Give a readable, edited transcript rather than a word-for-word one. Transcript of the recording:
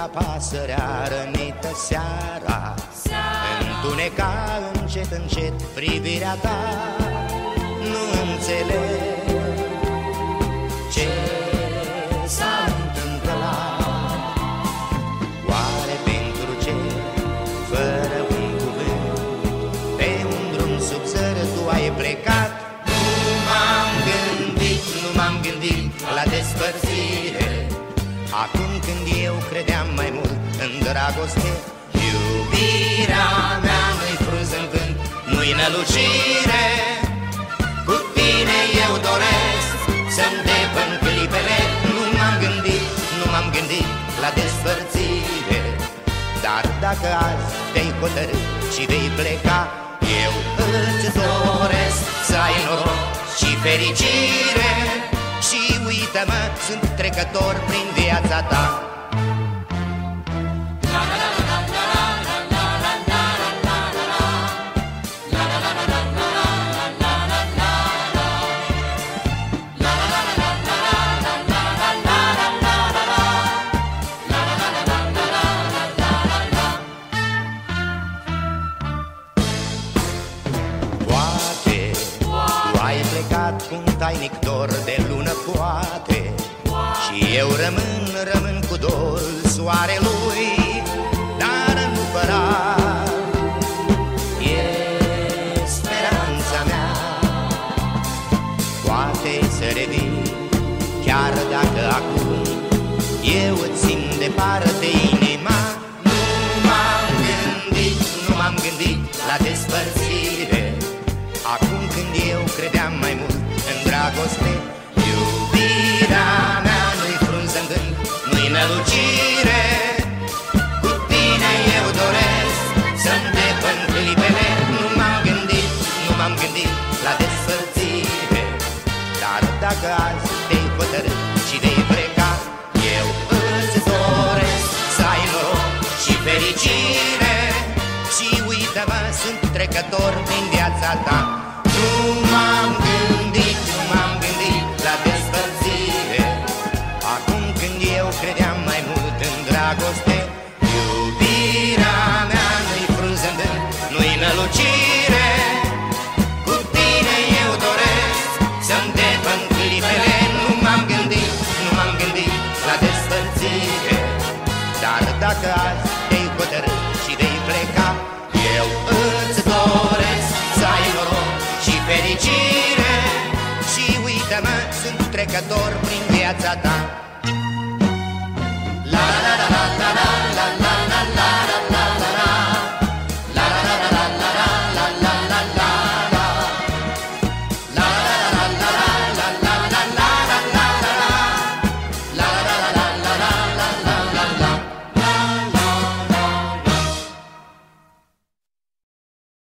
ca pasărea rănită seara, întuneca încet, încet privirea ta. Nu înțeleg ce s-a întâmplat. Oare pentru ce, fără un cuvânt, pe un drum sub zăr tu ai plecat? Nu m-am gândit la despărțire, acum când eu credeam mai mult în dragoste. Iubirea mea nu-i frunză în vânt, nu-i nălucire. Cu tine eu doresc să-mi depăn clipele. Nu m-am gândit la despărțire, dar dacă azi te-ai hotărât și vei pleca, eu îți doresc să ai noroc și fericire. Și uită-mă, sunt trecător prin viața ta. Ai plecat cu un tainic dor de lună, poate, și eu rămân cu dorul soarelui. Dar nu păra, e speranța mea, poate să revin, chiar dacă acum eu îți simt departe inima. Nu m-am gândit la despărțire, acum când eu credeam mai mult în dragoste. Iubirea mea nu-i frunză în gând, nu-i nălucire. Cu tine eu doresc să-mi depăn clipele. Nu m-am gândit la despărțire, dar dacă azi te-ai hotărât și vei pleca, eu îți doresc să ai noroc și fericire. Și uită-mă, sunt trecător din